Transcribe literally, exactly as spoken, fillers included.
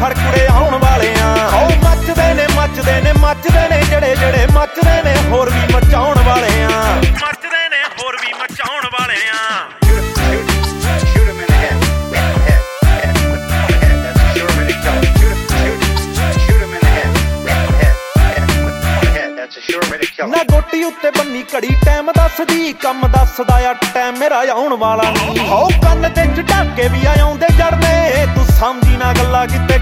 ਫੜ ਕੁੜੇ ਆਉਣ ਵਾਲੇ ਆ। ਉਹ ਮੱਚਦੇ ਨੇ ਮੱਚਦੇ ਨੇ ਮੱਚਦੇ ਨੇ ਜਿਹੜੇ ਜਿਹੜੇ ਮੱਚਦੇ ਨੇ ਹੋਰ ਵੀ ਮਚਾਉਣ ਵਾਲੇ ਆ। ਮੱਚਦੇ ਨੇ ਹੋਰ ਵੀ ਮਚਾਉਣ ਵਾਲੇ ਆ। ਨਾ ਗੋਟੀ ਉੱਤੇ ਬੰਨੀ ਘੜੀ ਟਾਈਮ ਦੱਸਦੀ, ਕੰਮ ਦੱਸਦਾ ਆ ਟਾਈਮ ਮੇਰਾ ਆਉਣ ਵਾਲਾ ਨਹੀਂ। ਹੋ ਕੰਨ ਤੇ ਚਟਾਕੇ ਵੀ ਆਉਂਦੇ ਜੜਨੇ, ਤੂੰ ਸਮਝੀ ਨਾ ਗੱਲਾਂ ਕਿਤੇ